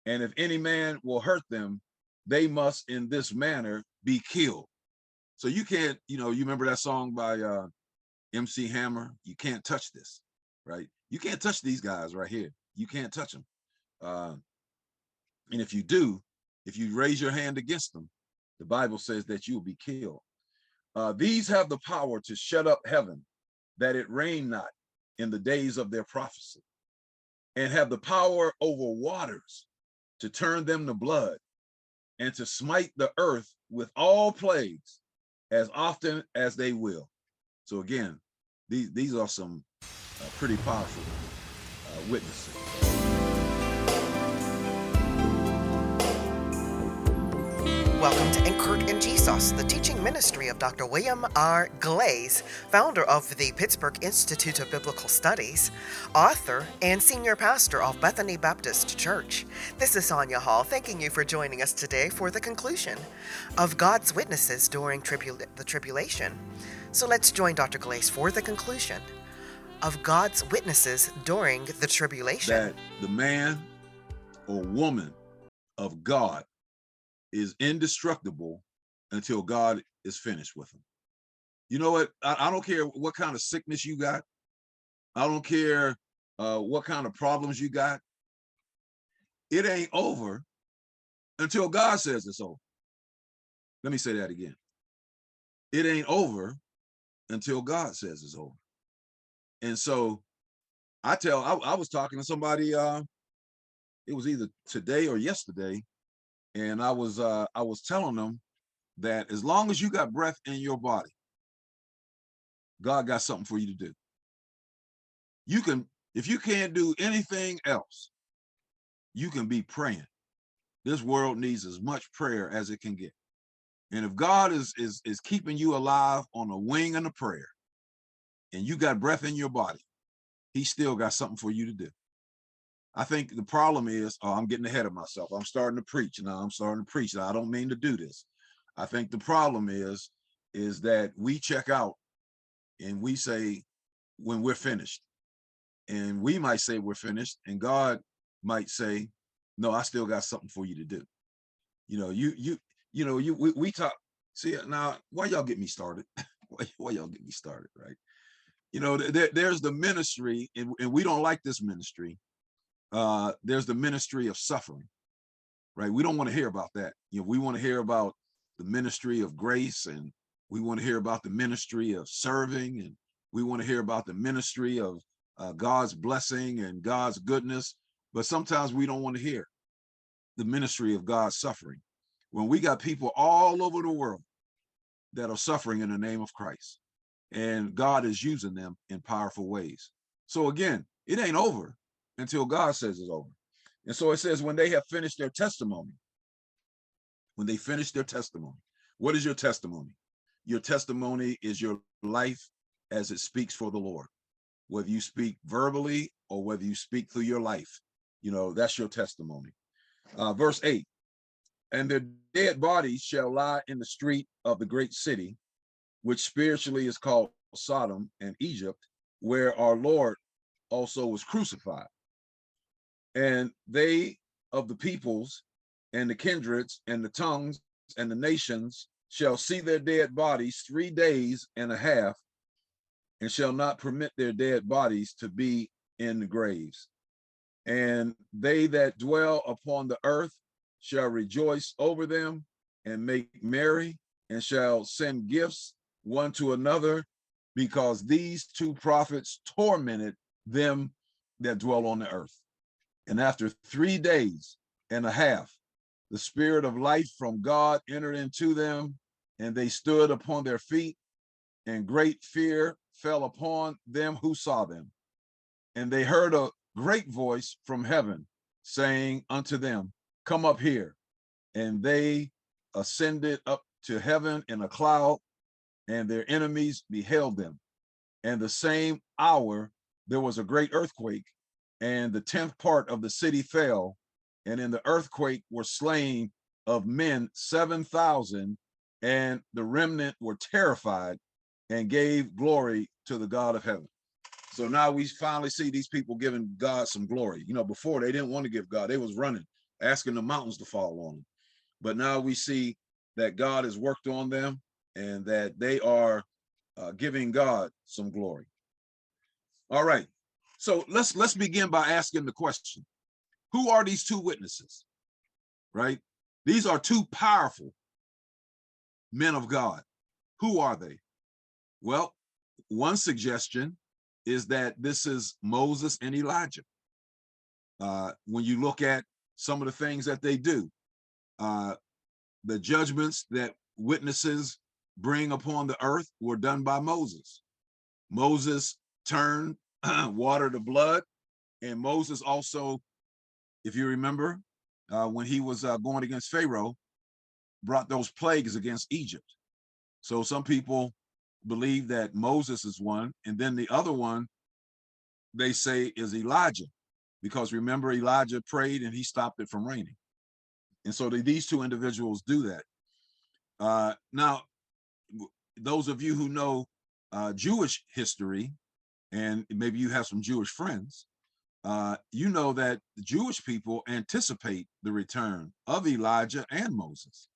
And if any man will hurt them, they must in this manner be killed. So you can't, you remember that song by MC Hammer? You can't touch this, right? You can't touch these guys right here. You can't touch them. Uh, and if you do, if you raise your hand against them, the Bible says that you will be killed. These have the power to shut up heaven, that it rain not in the days of their prophecy, and have the power over waters to turn them to blood, and to smite the earth with all plagues as often as they will. So again, these are some pretty powerful witnesses. Welcome to Anchored in Jesus, the teaching ministry of Dr. William R. Glaze, founder of the Pittsburgh Institute of Biblical Studies, author, and senior pastor of Bethany Baptist Church. This is Sonia Hall, thanking you for joining us today for the conclusion of God's witnesses during the tribulation. So let's join Dr. Glaze for the conclusion of God's witnesses during the tribulation. That the man or woman of God is indestructible until God is finished with them. You know what? I don't care what kind of sickness you got. I don't care what kind of problems you got. It ain't over until God says it's over. Let me say that again. It ain't over until God says it's over. And so I was talking to somebody, it was either today or yesterday, and I was telling them that as long as you got breath in your body, God got something for you to do. You can, if you can't do anything else, you can be praying. This world needs as much prayer as it can get. And if God is keeping you alive on a wing and a prayer, and you got breath in your body, he still got something for you to do. I think the problem is, I'm getting ahead of myself. I'm starting to preach now. I don't mean to do this. I think the problem is that we check out and we say when we're finished, and we might say we're finished, and God might say, no, I still got something for you to do. We talk. See, now, why y'all get me started? why y'all get me started, right? There's the ministry, and we don't like this ministry. There's the ministry of suffering, right? We don't want to hear about that. We want to hear about the ministry of grace, and we want to hear about the ministry of serving, and we want to hear about the ministry of God's blessing and God's goodness. But sometimes we don't want to hear the ministry of God's suffering, when we got people all over the world that are suffering in the name of Christ, and God is using them in powerful ways. So again, it ain't over until God says it's over. And so it says, when they have finished their testimony, what is your testimony? Your testimony is your life as it speaks for the Lord. Whether you speak verbally or whether you speak through your life, that's your testimony. Verse 8, and their dead bodies shall lie in the street of the great city, which spiritually is called Sodom and Egypt, where our Lord also was crucified. And they of the peoples and the kindreds and the tongues and the nations shall see their dead bodies 3 days and a half, and shall not permit their dead bodies to be in the graves. And they that dwell upon the earth shall rejoice over them and make merry, and shall send gifts one to another, because these two prophets tormented them that dwell on the earth. And after 3 days and a half, the spirit of life from God entered into them, and they stood upon their feet, and great fear fell upon them who saw them. And they heard a great voice from heaven saying unto them, come up here. And they ascended up to heaven in a cloud, and their enemies beheld them. And the same hour there was a great earthquake, and the 10th part of the city fell, and in the earthquake were slain of men 7,000, and the remnant were terrified and gave glory to the God of heaven. So now we finally see these people giving God some glory. Before they didn't want to give God, they was running. asking the mountains to fall on them. But now we see that God has worked on them and that they are giving God some glory. All right. So let's begin by asking the question, who are these two witnesses? Right? These are two powerful men of God. Who are they? Well, one suggestion is that this is Moses and Elijah. When you look at some of the things that they do, the judgments that witnesses bring upon the earth were done by Moses. Moses turned water to blood, and Moses also, if you remember, when he was going against Pharaoh, brought those plagues against Egypt. So some people believe that Moses is one, and then the other one they say is Elijah, because remember, Elijah prayed and he stopped it from raining. And so these two individuals do that. Now, those of you who know Jewish history, and maybe you have some Jewish friends, you know that the Jewish people anticipate the return of Elijah and Moses.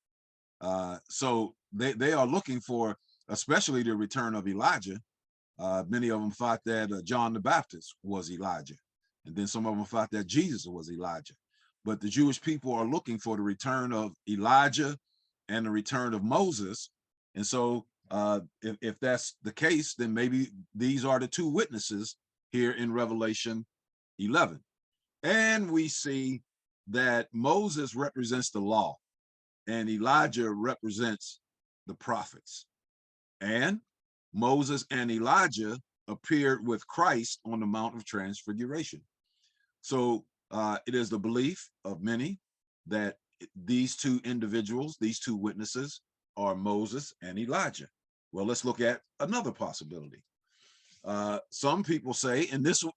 So they are looking for, especially the return of Elijah. Many of them thought that John the Baptist was Elijah. And then some of them thought that Jesus was Elijah. But the Jewish people are looking for the return of Elijah and the return of Moses. And so if that's the case, then maybe these are the two witnesses here in Revelation 11. And we see that Moses represents the law and Elijah represents the prophets. And Moses and Elijah appeared with Christ on the Mount of Transfiguration. So it is the belief of many that these two individuals, these two witnesses, are Moses and Elijah. Well, let's look at another possibility. Some people say, and this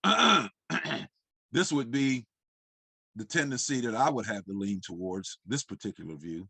this would be the tendency that I would have to lean towards this particular view.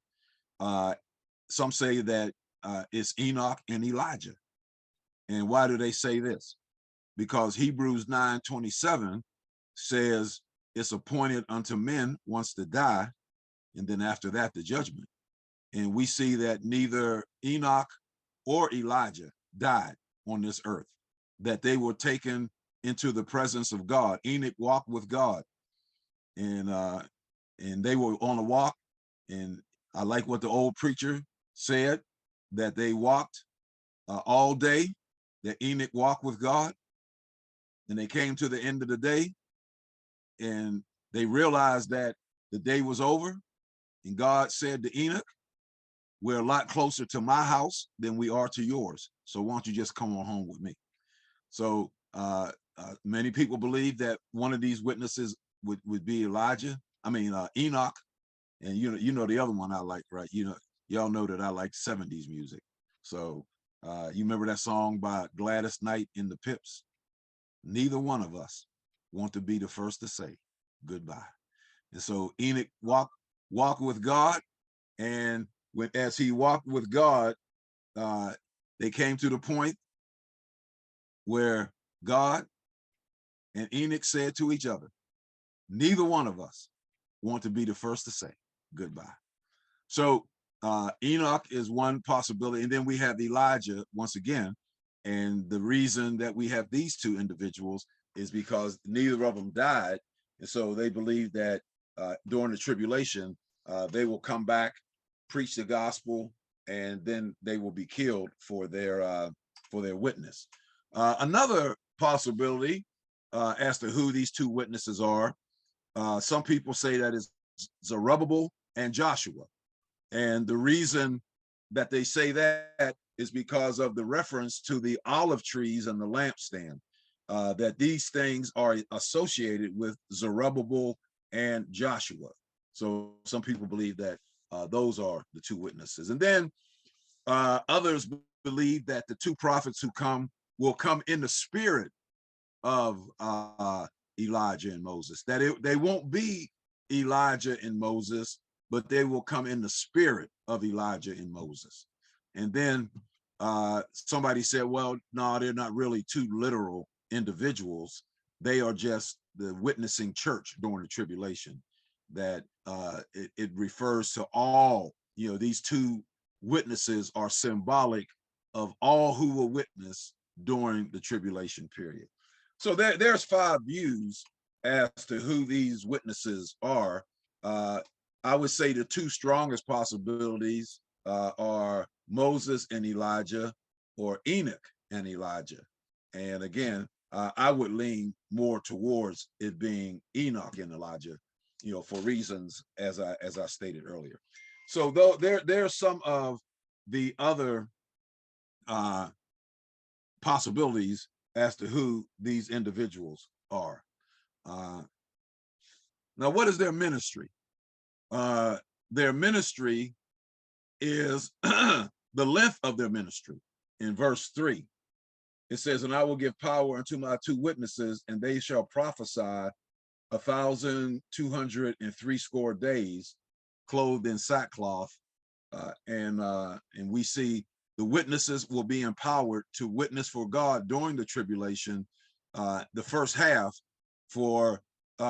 Some say that it's Enoch and Elijah. And why do they say this? Because Hebrews 9:27 says it's appointed unto men once to die, and then after that, the judgment. And we see that neither Enoch or Elijah died on this earth, that they were taken into the presence of God. Enoch walked with God, and they were on a walk. And I like what the old preacher said, that they walked all day, that Enoch walked with God, and they came to the end of the day, and they realized that the day was over, and God said to Enoch, we're a lot closer to my house than we are to yours, so why don't you just come on home with me? So many people believe that one of these witnesses would be Enoch, and you know the other one I like, right? Y'all know that I like 70s music. So you remember that song by Gladys Knight and the Pips? Neither one of us want to be the first to say goodbye. And so Enoch walked with God, and as he walked with God, they came to the point where God and Enoch said to each other, neither one of us want to be the first to say goodbye. So Enoch is one possibility. And then we have Elijah once again. And the reason that we have these two individuals is because neither of them died. And so they believe that during the tribulation, they will come back, preach the gospel, and then they will be killed for their witness. Another possibility as to who these two witnesses are, some people say that is Zerubbabel and Joshua. And the reason that they say that is because of the reference to the olive trees and the lampstand, that these things are associated with Zerubbabel and Joshua. So some people believe that those are the two witnesses. And then others believe that the two prophets who will come in the spirit of Elijah and Moses, that they won't be Elijah and Moses, but they will come in the spirit of Elijah and Moses. And then somebody said, well, no, they're not really two literal individuals. They are just the witnessing church during the tribulation, that it refers to all, these two witnesses are symbolic of all who will witness during the tribulation period. So there's five views as to who these witnesses are. I would say the two strongest possibilities are Moses and Elijah, or Enoch and Elijah. And again, I would lean more towards it being Enoch and Elijah, for reasons as I stated earlier. So though there's some of the other possibilities as to who these individuals are. Now, what is their ministry? Their ministry is the length of their ministry. In verse 3, it says, "And I will give power unto my two witnesses, and they shall prophesy 1,260 days, clothed in sackcloth." And we see the witnesses will be empowered to witness for God during the tribulation, the first half, for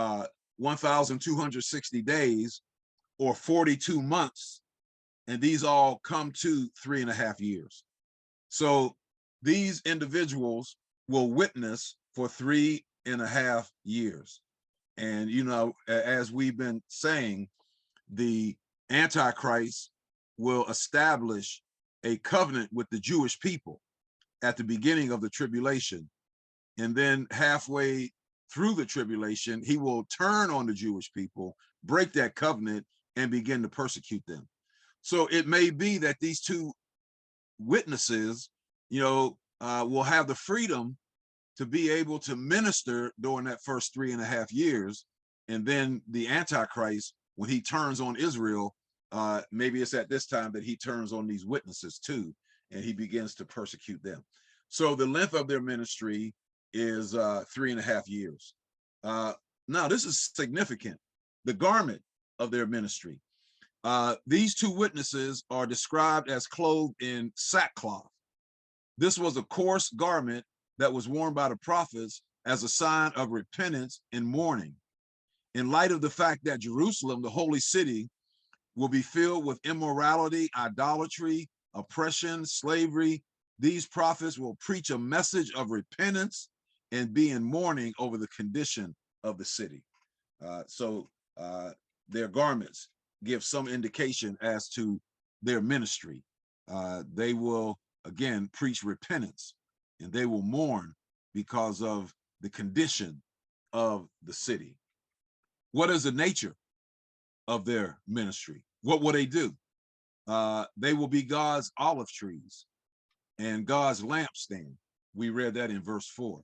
1,260 days, or 42 months. And these all come to 3.5 years. So these individuals will witness for 3.5 years. And, as we've been saying, the Antichrist will establish a covenant with the Jewish people at the beginning of the tribulation. And then halfway through the tribulation, he will turn on the Jewish people, break that covenant, and begin to persecute them. So it may be that these two witnesses, will have the freedom to be able to minister during that first 3.5 years. And then the Antichrist, when he turns on Israel, maybe it's at this time that he turns on these witnesses too, and he begins to persecute them. So the length of their ministry is 3.5 years. Now, this is significant. The garment of their ministry. These two witnesses are described as clothed in sackcloth. This was a coarse garment that was worn by the prophets as a sign of repentance and mourning. In light of the fact that Jerusalem, the holy city, will be filled with immorality, idolatry, oppression, slavery, these prophets will preach a message of repentance and be in mourning over the condition of the city. So their garments give some indication as to their ministry. They will, again, preach repentance, and they will mourn because of the condition of the city. What is the nature of their ministry? What will they do? They will be God's olive trees and God's lampstand. We read that in verse 4.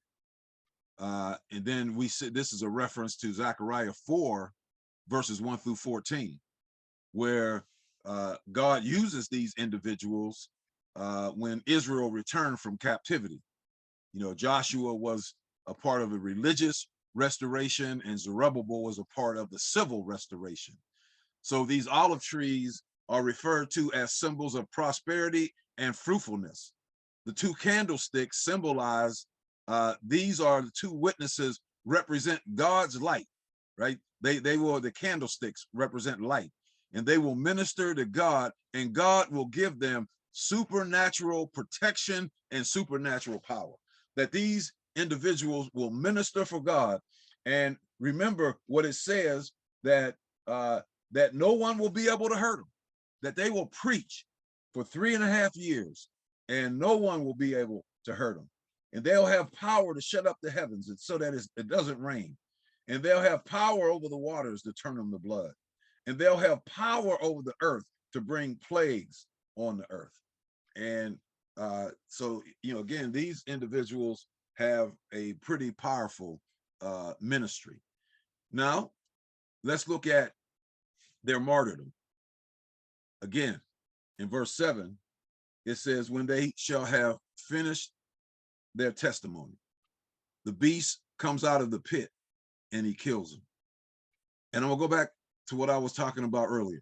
And then we said this is a reference to Zechariah 4, verses 1 through 14, where God uses these individuals when Israel returned from captivity. Joshua was a part of the religious restoration, and Zerubbabel was a part of the civil restoration. So these olive trees are referred to as symbols of prosperity and fruitfulness. The two candlesticks symbolize, these are the two witnesses, represent God's light, right? The candlesticks represent light, and they will minister to God, and God will give them supernatural protection and supernatural power. That these individuals will minister for God. And remember what it says, that that no one will be able to hurt them, that they will preach for 3.5 years and no one will be able to hurt them. And they'll have power to shut up the heavens so that it doesn't rain. And they'll have power over the waters to turn them to blood. And they'll have power over the earth to bring plagues on the earth. And so, again, these individuals have a pretty powerful ministry. Now, let's look at their martyrdom. Again, in verse 7, it says, "When they shall have finished their testimony, the beast comes out of the pit and he kills them." And I'm gonna go back to what I was talking about earlier.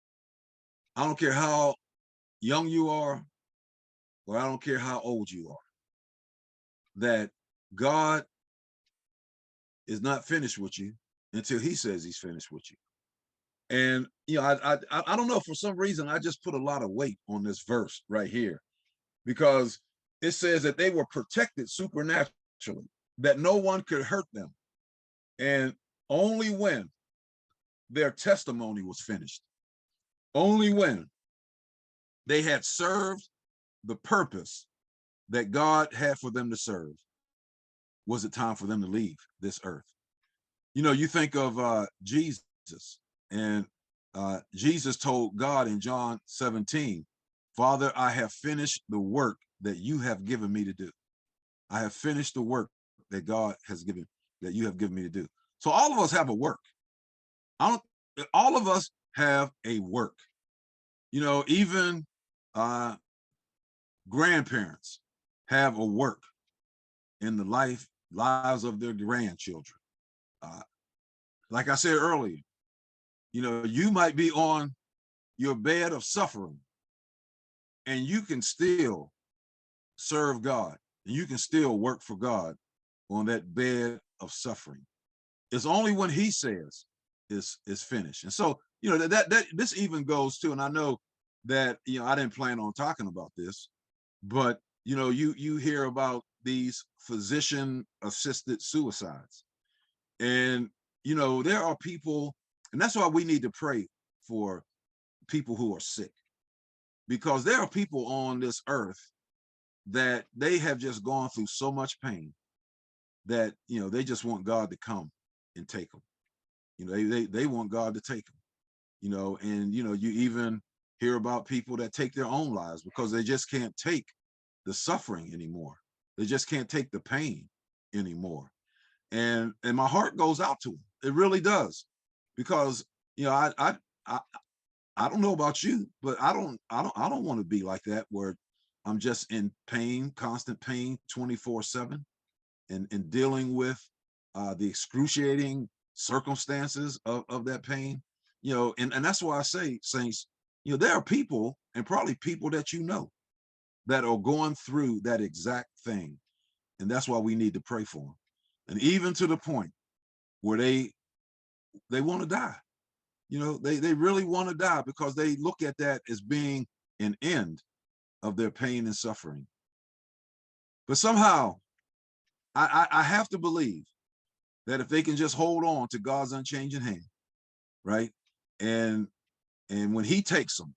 I don't care how young you are, or I don't care how old you are, that God is not finished with you until he says he's finished with you. And I don't know, for some reason I just put a lot of weight on this verse right here, because it says that they were protected supernaturally, that no one could hurt them, and only when their testimony was finished, only when they had served the purpose that God had for them to serve, was it time for them to leave this earth. You think of Jesus, and Jesus told God in John 17, Father, I have finished the work that you have given me to do. I have finished the work that God has given, that you have given me to do. So all of us have a work. All of us have a work. Even grandparents have a work in the lives of their grandchildren. Like I said earlier, you might be on your bed of suffering, and you can still serve God, and you can still work for God on that bed of suffering. It's only when he says is finished. And so, that this even goes to, and I know that, I didn't plan on talking about this, but you hear about these physician assisted suicides. And there are people, and that's why we need to pray for people who are sick, because there are people on this earth that they have just gone through so much pain that they just want God to come and take them. They want God to take them. And you even hear about people that take their own lives because they just can't take the suffering anymore. They just can't take the pain anymore. And my heart goes out to them. It really does, because I don't know about you, but I don't want to be like that, where I'm just in pain, constant pain, 24/7, and dealing with the excruciating circumstances of that pain. And that's why I say, saints, there are people, and probably people that that are going through that exact thing, and that's why we need to pray for them, and even to the point where they want to die. They really want to die, because they look at that as being an end of their pain and suffering. But somehow I have to believe that if they can just hold on to God's unchanging hand, right, and when he takes them,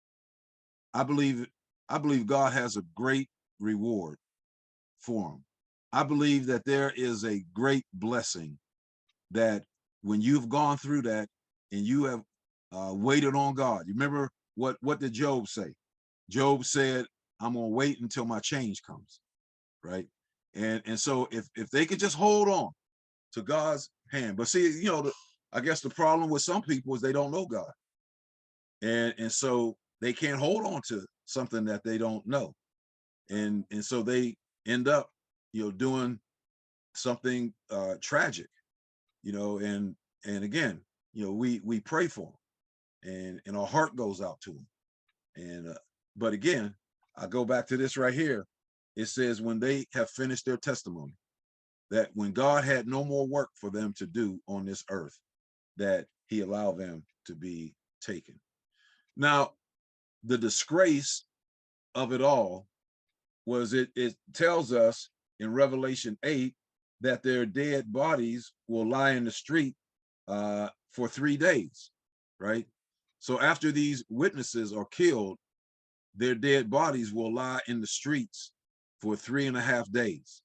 I believe God has a great reward for them. I believe that there is a great blessing, that when you've gone through that and you have waited on God. You remember what did Job say? Job said, I'm gonna wait until my change comes, right? And so if they could just hold on to God's hand. But see, I guess the problem with some people is they don't know God, and so they can't hold on to something that they don't know, and so they end up doing something tragic, and again, we pray for them, and our heart goes out to them. And but again, I go back to this right here. It says, when they have finished their testimony, that when God had no more work for them to do on this earth, that he allowed them to be taken. Now, the disgrace of it all was, it tells us in Revelation 8 that their dead bodies will lie in the street for 3 days, right? So after these witnesses are killed, their dead bodies will lie in the streets for 3.5 days.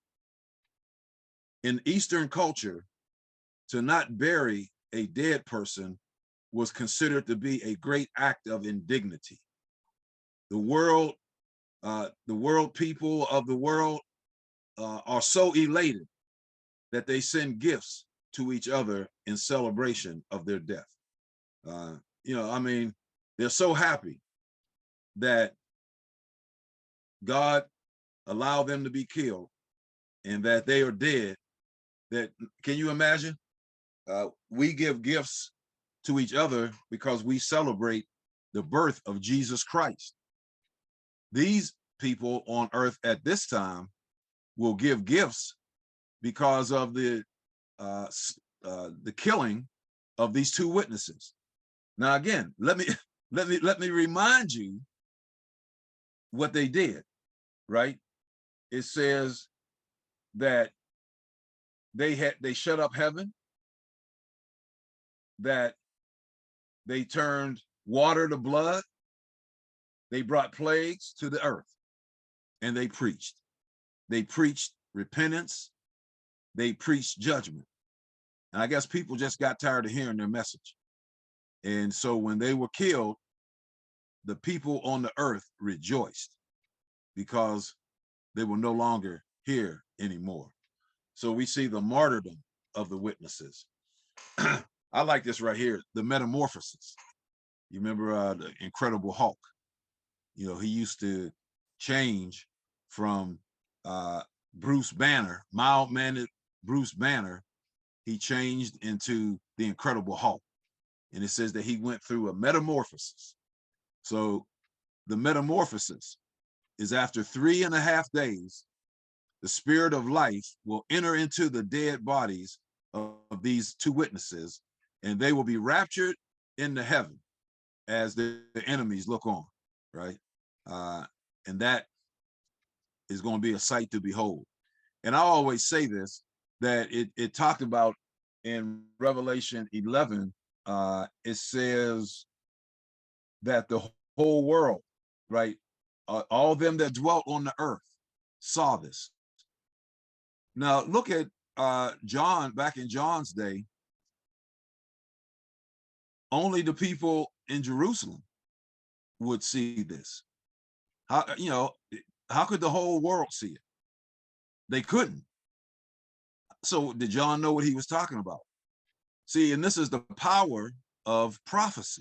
In Eastern culture, to not bury a dead person was considered to be a great act of indignity. The world people of the world are so elated that they send gifts to each other in celebration of their death. I mean, they're so happy that God allowed them to be killed and that they are dead. That, can you imagine? We give gifts to each other because we celebrate the birth of Jesus Christ. These people on earth at this time will give gifts because of the killing of these 2 witnesses. Now, again, let me let me remind you what they did, right? It says that they shut up heaven, that they turned water to blood, they brought plagues to the earth, and they preached. They preached repentance, they preached judgment. And I guess people just got tired of hearing their message. And so when they were killed, the people on the earth rejoiced because they were no longer here anymore. So we see the martyrdom of the witnesses. I like this right here, the metamorphosis. You remember the Incredible Hulk? You know, he used to change from Bruce Banner, mild-mannered Bruce Banner. He changed into the Incredible Hulk. And it says that he went through a metamorphosis. So the metamorphosis is after 3.5 days, the spirit of life will enter into the dead bodies of these two witnesses, and they will be raptured into heaven as the enemies look on, right? And that is going to be a sight to behold. And I always say this, that it talked about in Revelation 11, it says that the whole world, right, all them that dwelt on the earth saw this. Now look at John, back in John's day, only the people in Jerusalem would see this. How, you know, how could the whole world see it? They couldn't. So did John know what he was talking about? See, and this is the power of prophecy.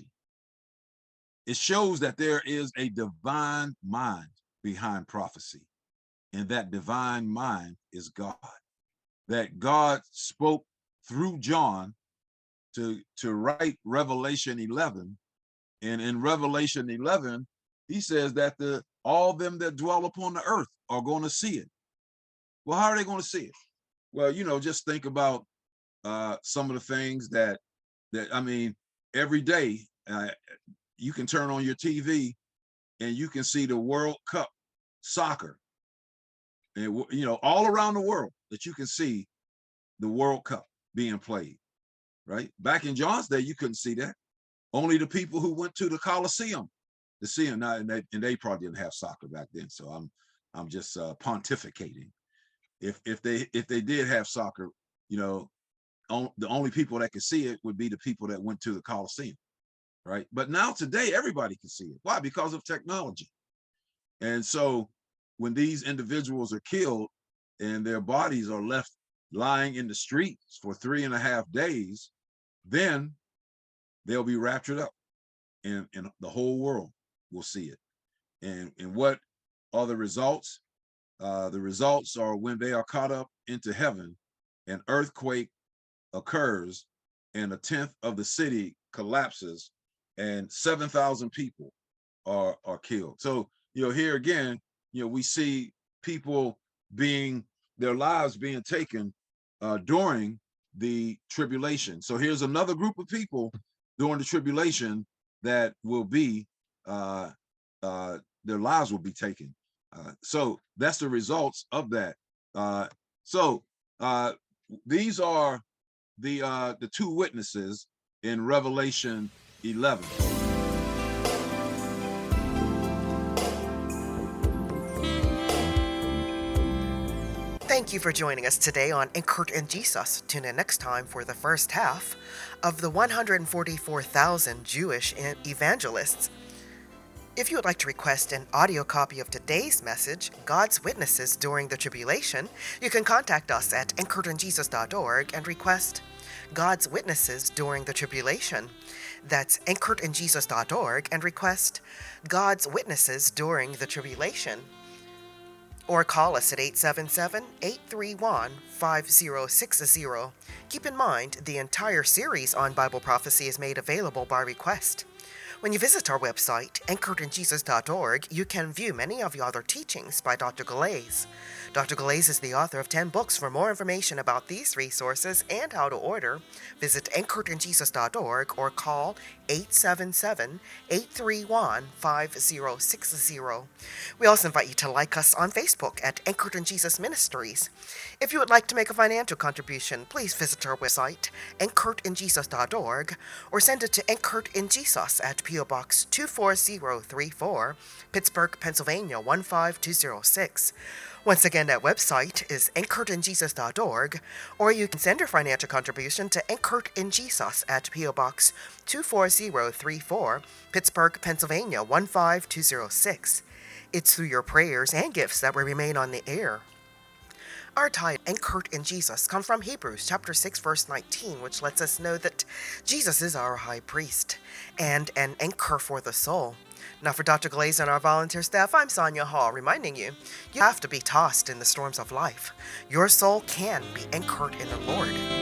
It shows that there is a divine mind behind prophecy, and that divine mind is God. That God spoke through John to write Revelation 11, and in Revelation 11, he says that all them that dwell upon the earth are going to see it. Well, how are they going to see it? Well, you know, just think about some of the things that I mean, every day you can turn on your TV and you can see the World Cup soccer, and you know, all around the world that you can see the World Cup being played, right? Back in John's day, you couldn't see that. Only the people who went to the Coliseum to see them. Now, and they probably didn't have soccer back then, so I'm just pontificating. If they did have soccer, you know, the only people that could see it would be the people that went to the Coliseum, right? But now today, everybody can see it. Why? Because of technology. And so when these individuals are killed and their bodies are left lying in the streets for 3.5 days, then they'll be raptured up, and the whole world will see it. And what are the results? The results are when they are caught up into heaven, an earthquake occurs, and 1/10 of the city collapses, and 7,000 people are killed. So, you know, here again, you know, we see people their lives being taken during the tribulation. So here's another group of people during the tribulation that will be their lives will be taken. So that's the results of that. These are the two witnesses in Revelation 11. Thank you for joining us today on Enkert and Jesus. Tune in next time for the first half of the 144,000 Jewish evangelists. If you would like to request an audio copy of today's message, God's Witnesses During the Tribulation, you can contact us at encourtandjesus.org and request God's Witnesses During the Tribulation. That's encourtandjesus.org and request God's Witnesses During the Tribulation. Or call us at 877-831-5060. Keep in mind, the entire series on Bible prophecy is made available by request. When you visit our website, encourtandjesus.org, you can view many of the other teachings by Dr. Galais. Dr. Galais is the author of 10 books. For more information about these resources and how to order, visit encourtandjesus.org or call 877-831-5060. We also invite you to like us on Facebook at Anchored in Jesus Ministries. If you would like to make a financial contribution, please visit our website, anchoredinjesus.org, or send it to Anchored in Jesus at P.O. Box 24034, Pittsburgh, Pennsylvania 15206. Once again, that website is anchoredinjesus.org, or you can send your financial contribution to Anchored in Jesus at P.O. Box 24034, Pittsburgh, Pennsylvania 15206. It's through your prayers and gifts that we remain on the air. Our title, Anchored in Jesus, comes from Hebrews chapter 6, verse 19, which lets us know that Jesus is our high priest and an anchor for the soul. Now for Dr. Glaze and our volunteer staff, I'm Sonia Hall, reminding you, you have to be tossed in the storms of life. Your soul can be anchored in the Lord.